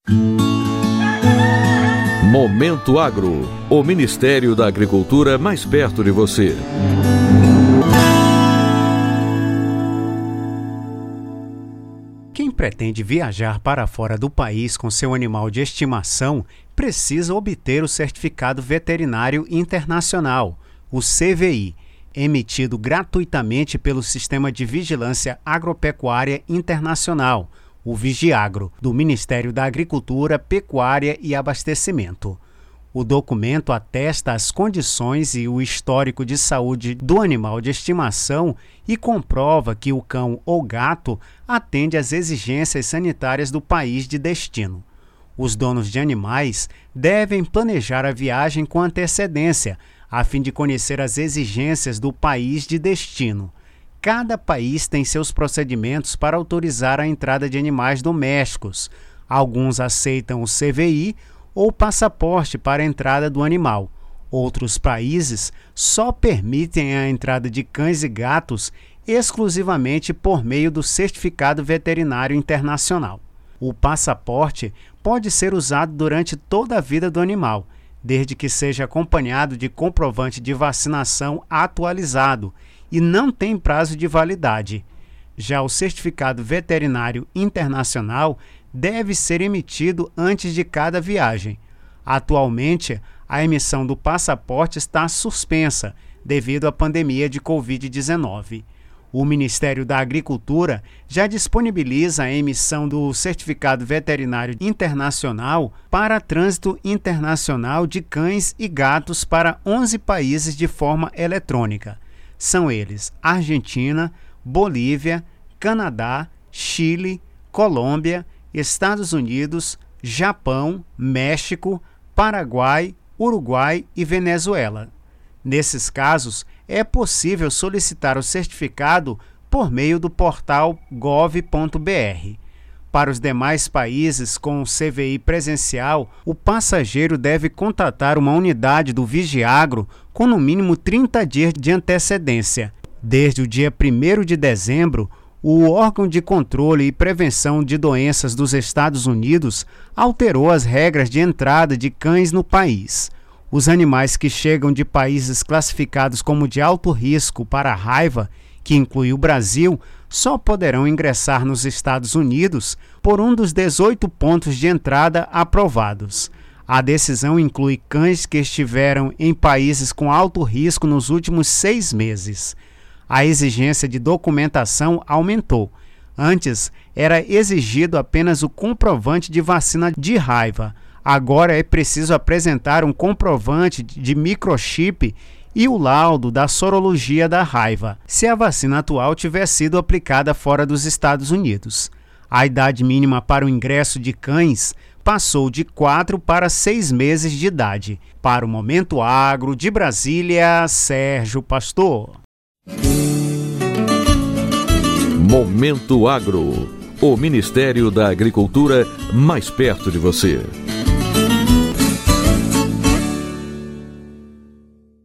Momento Agro, o Ministério da Agricultura mais perto de você. Quem pretende viajar para fora do país com seu animal de estimação precisa obter o Certificado Veterinário Internacional, o CVI, emitido gratuitamente pelo Sistema de Vigilância Agropecuária Internacional, o Vigiagro, do Ministério da Agricultura, Pecuária e Abastecimento. O documento atesta as condições e o histórico de saúde do animal de estimação e comprova que o cão ou gato atende às exigências sanitárias do país de destino. Os donos de animais devem planejar a viagem com antecedência, a fim de conhecer as exigências do país de destino. Cada país tem seus procedimentos para autorizar a entrada de animais domésticos. Alguns aceitam o CVI ou passaporte para a entrada do animal. Outros países só permitem a entrada de cães e gatos exclusivamente por meio do Certificado Veterinário Internacional. O passaporte pode ser usado durante toda a vida do animal, desde que seja acompanhado de comprovante de vacinação atualizado e não tem prazo de validade. Já o Certificado Veterinário Internacional deve ser emitido antes de cada viagem. Atualmente, a emissão do passaporte está suspensa devido à pandemia de Covid-19. O Ministério da Agricultura já disponibiliza a emissão do Certificado Veterinário Internacional para trânsito internacional de cães e gatos para 11 países de forma eletrônica. São eles Argentina, Bolívia, Canadá, Chile, Colômbia, Estados Unidos, Japão, México, Paraguai, Uruguai e Venezuela. Nesses casos, é possível solicitar o certificado por meio do portal gov.br. Para os demais países com o CVI presencial, o passageiro deve contatar uma unidade do Vigiagro com no mínimo 30 dias de antecedência. Desde o dia 1º de dezembro, o órgão de controle e prevenção de doenças dos Estados Unidos alterou as regras de entrada de cães no país. Os animais que chegam de países classificados como de alto risco para a raiva, que inclui o Brasil, só poderão ingressar nos Estados Unidos por um dos 18 pontos de entrada aprovados. A decisão inclui cães que estiveram em países com alto risco nos últimos 6 meses. A exigência de documentação aumentou. Antes, era exigido apenas o comprovante de vacina de raiva. Agora é preciso apresentar um comprovante de microchip e o laudo da sorologia da raiva, se a vacina atual tiver sido aplicada fora dos Estados Unidos. A idade mínima para o ingresso de cães passou de 4 para 6 meses de idade. Para o Momento Agro, de Brasília, Sérgio Pastor. Momento Agro, o Ministério da Agricultura mais perto de você.